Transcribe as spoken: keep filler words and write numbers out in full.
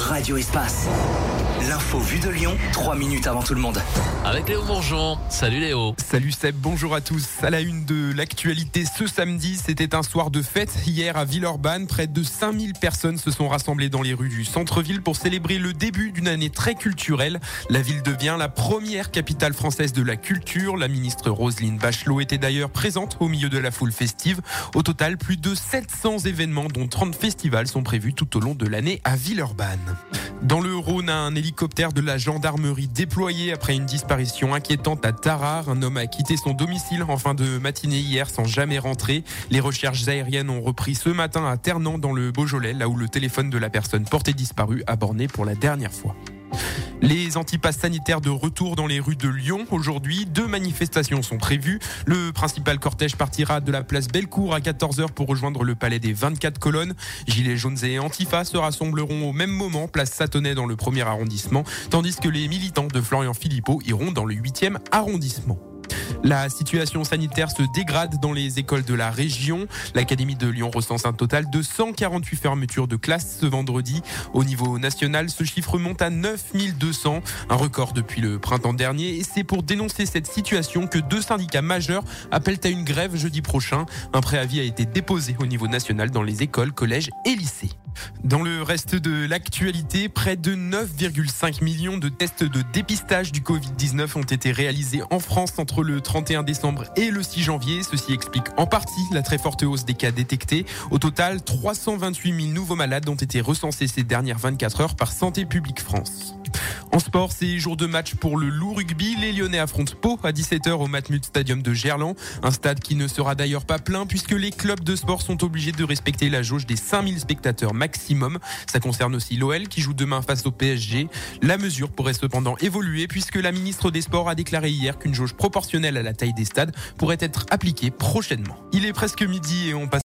Radio Espace. L'info vue de Lyon, trois minutes avant tout le monde. Avec Léo Bourgeon. Salut Léo. Salut Seb, bonjour à tous. À la une de l'actualité ce samedi, c'était un soir de fête. Hier à Villeurbanne, près de cinq mille personnes se sont rassemblées dans les rues du centre-ville pour célébrer le début d'une année très culturelle. La ville devient la première capitale française de la culture. La ministre Roselyne Bachelot était d'ailleurs présente au milieu de la foule festive. Au total, plus de sept cents événements, dont trente festivals, sont prévus tout au long de l'année à Villeurbanne. Dans le Rhône, un hélicoptère de la gendarmerie déployé après une disparition inquiétante à Tarare. Un homme a quitté son domicile en fin de matinée hier sans jamais rentrer. Les recherches aériennes ont repris ce matin à Ternant dans le Beaujolais, là où le téléphone de la personne portée disparue a borné pour la dernière fois. Les antipasses sanitaires de retour dans les rues de Lyon. Aujourd'hui, deux manifestations sont prévues. Le principal cortège partira de la place Bellecour à quatorze heures pour rejoindre le palais des vingt-quatre colonnes. Gilets jaunes et Antifa se rassembleront au même moment, place Satonnet dans le premier arrondissement, tandis que les militants de Florian Philippot iront dans le huitième arrondissement. La situation sanitaire se dégrade dans les écoles de la région. L'Académie de Lyon recense un total de cent quarante-huit fermetures de classes ce vendredi. Au niveau national, ce chiffre monte à neuf mille deux cents, un record depuis le printemps dernier. Et c'est pour dénoncer cette situation que deux syndicats majeurs appellent à une grève jeudi prochain. Un préavis a été déposé au niveau national dans les écoles, collèges et lycées. Dans le reste de l'actualité, près de neuf virgule cinq millions de tests de dépistage du covid dix-neuf ont été réalisés en France entre le trente et un décembre et le six janvier. Ceci explique en partie la très forte hausse des cas détectés. Au total, trois cent vingt-huit mille nouveaux malades ont été recensés ces dernières vingt-quatre heures par Santé publique France. En sport, c'est jour de match pour le Loup Rugby. Les Lyonnais affrontent Pau à dix-sept heures au Matmut Stadium de Gerland. Un stade qui ne sera d'ailleurs pas plein puisque les clubs de sport sont obligés de respecter la jauge des cinq mille spectateurs maximum. Ça concerne aussi l'O L qui joue demain face au P S G. La mesure pourrait cependant évoluer puisque la ministre des Sports a déclaré hier qu'une jauge proportionnelle à la taille des stades pourrait être appliquée prochainement. Il est presque midi et on passe